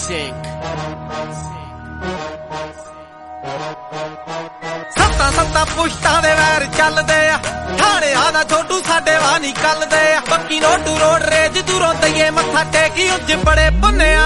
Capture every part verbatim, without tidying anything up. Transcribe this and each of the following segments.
sync. ਸੱਤਾਂ ਸੱਤਾਂ ਪੁਸ਼ਤਾਂ ਦੇ ਵੈਰ ਚੱਲਦੇ ਆ, ਥਾਣਿਆਂ ਦਾ ਛੋਟੂ ਸਾਡੇ ਵਾਹ ਨਿਕਲਦੇ ਆ। ਪੱਕੀ ਨੋਟੂ ਰੋਡ ਰੇਜ ਦੂਰੋਂ ਦਈਏ ਮੱਥਾ ਟੇਕੀ ਉੱਜ ਬੜੇ ਪੁੰਨਿਆ।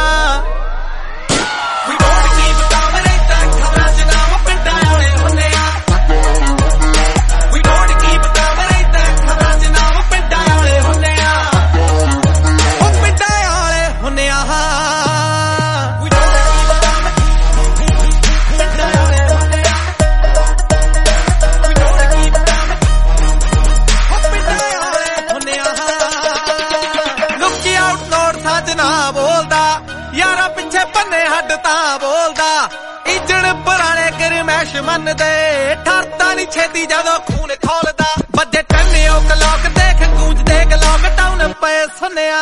ਨਾ ਬੋਲਦਾ ਯਾਰਾ ਪਿੱਛੇ ਪੰਨੇ ਹੱਡ ਤਾਂ ਬੋਲਦਾ। ਇੱਜਣ ਪੁਰਾਣੇ ਗਰਮੈਸ਼ ਮੰਨਦੇ, ਠਰਦਾ ਨਹੀਂ ਛੇਤੀ ਜਦੋਂ ਖੂਨ ਖੋਲਦਾ। ਵੱਜੇ ਟੰਨੇ ਉਹ ਕਲੋਕ ਦੇਖ ਗੂੰਜਦੇ ਗਲੋਕ ਟਾਊਨ ਪਏ ਸੁਨਿਆ।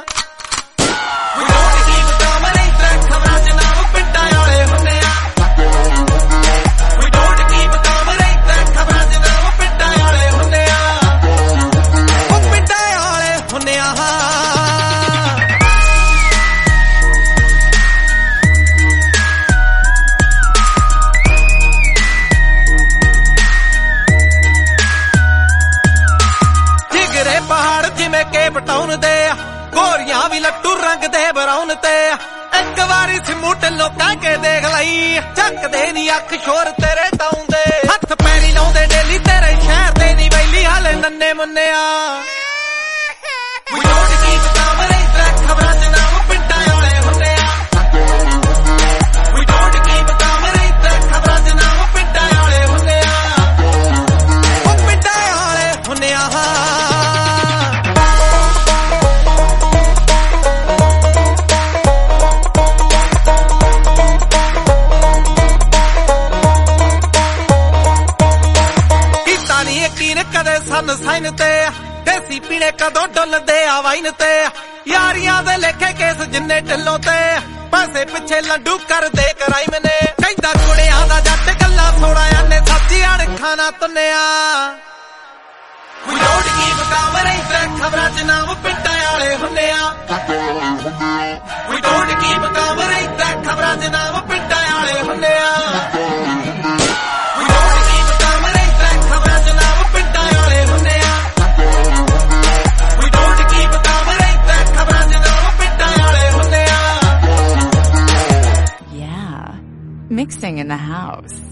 ਪਹਾੜ ਜਿਵੇਂ ਕੇਪ ਟਾਊਨ ਦੇ, ਗੋਰੀਆਂ ਵੀ ਲੱਟੂ ਰੰਗ ਦੇ ਬਰਾਉਨ ਤੇ। ਇੱਕ ਵਾਰੀ ਸਿਮੂ ਢਿੱਲੋਂ ਕਹਿ ਕੇ ਦੇਖ ਲਈ, ਚੱਕਦੇ ਨੀ ਅੱਖ ਸ਼ੋਰ ਤੇਰੇ ਟਾਊਨ ਦੇ। ਹੱਥ ਪੈਰੀ ਲਾਉਂਦੇ ਡੇਲੀ ਤੇਰੇ ਸ਼ਹਿਰ ਦੇ ਨੀ ਵੈਲੀ ਹਾਲੇ ਨੰਨੇ ਮੁੰਨਿਆ। ਕਦੇ ਸਨ ਸਾਈਨ ਤੇ ਦੇਸੀ ਪੀਣੇ ਕਦੋਂ ਡੁੱਲਦੇ ਆ ਵਾਈਨ ਤੇ। ਯਾਰੀਆਂ ਦੇ ਲੇਖੇ ਕੇਸ ਜਿੰਨੇ ਢਿੱਲੋਂ ਤੇ, ਪੈਸੇ ਪਿੱਛੇ ਲੰਡੂ ਕਰਦੇ ਕਰਾਈਮ ਨੇ। ਕਹਿੰਦਾ ਕੁੜਿਆਂ ਦਾ ਜੱਟ ਗੱਲਾਂ ਥੋੜਾ ਆਨੇ ਸੱਚੀ ਅਣਖਾਂ ਨਾ ਤੁੰਨਿਆ। We don't keep ਕਾਮਰੇ ਖਬਰਾਂ ਚ ਨਾਮ ਪਿੰਡਾਂ ਵਾਲੇ ਹੁੰਨੇ ਆ। We don't keep ਕਾਮਰੇ ਖਬਰਾਂ ਚ ਨਾਮ ਪਿੰਡਾਂ ਵਾਲੇ ਹੁੰਨੇ ਆ। Mixing in the house.